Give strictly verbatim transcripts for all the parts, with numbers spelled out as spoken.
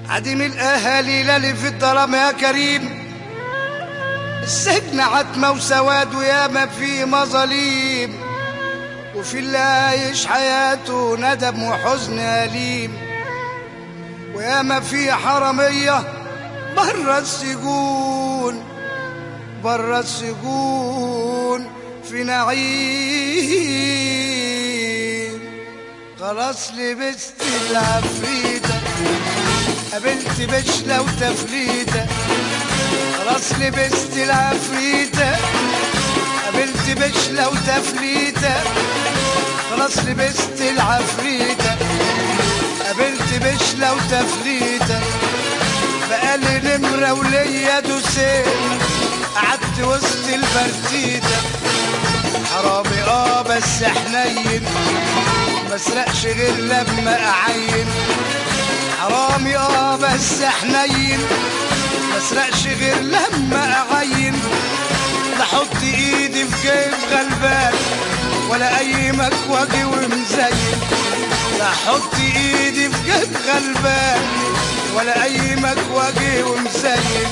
عديم الأهالي للي في الظلام يا كريم، السجن عتمة وسواد وياما فيه مظاليم، وفي اللي عايش حياته ندم وحزن أليم، وياما فيه حرامية برا السجون، برا السجون في نعيم. خلاص لبست العفريتة قابلت بشلة وتفليتة، خلاص لبست العفريتة قابلت بشلة وتفليتة، خلاص لبست العفريتة قابلت بشلة وتفليتة، بقالي نمرة وليا دوسين قعدت وسط البرتيتة. حرامي اه بس حنين مسرقش غير لما اعين، حرامي اه بس حنين مسرقش غير لما اعين، لا احط ايدي في جيب غلبان ولا اي مكواجي ومزين، لا احط ايدي في جيب غلبان ولا اي مكواجي ومزين.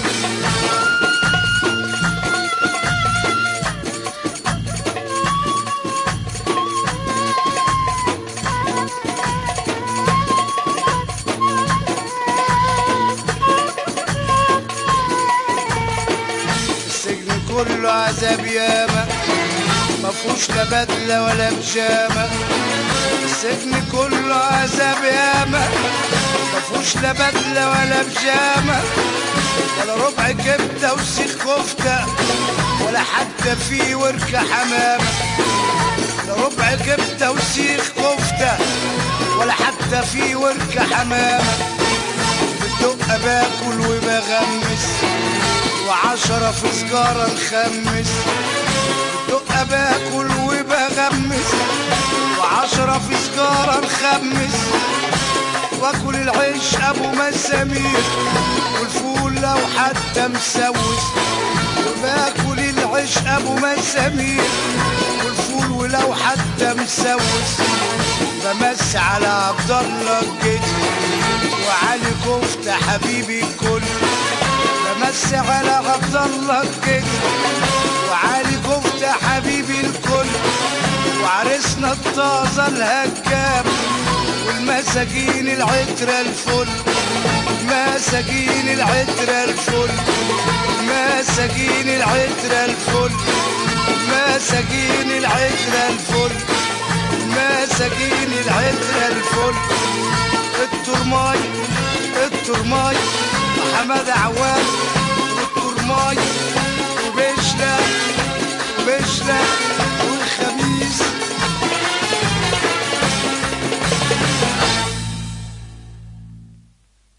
كله عذاب ياما مفهوش لا بدلة ولا بجامة، السجن كله عذاب ياما مفهوش لا بدلة ولا بجامة، ولا ربع كبدة وسيخ كفتة ولا حتى فيه وركة حمامة، لا ربع كبدة وسيخ كفتة ولا حتى فيه وركة حمامة. بالدقة باكل وبغمس وعشرة في سجارة نخمس، بالدقة باكل وبغمس وعشرة في سجارة نخمس، واكل العيش ابو مسامير والفول لو حتى مسوس، وباكل العيش ابو مسامير والفول ولو حتى مسوس. بمس على عبد الله الجدي وعلي كفتة حبيبي الكل، بمس على عبد الله الجدي وعلي كفتة حبيبي الكل، وعرسنا الطازة الهجام والمساجين العترة الفل، مساجين العترة الفل، مساجين العترة الفل، مساجين العترة الفل، مساجين العترة الفل. الترماي الترماي محمد عواد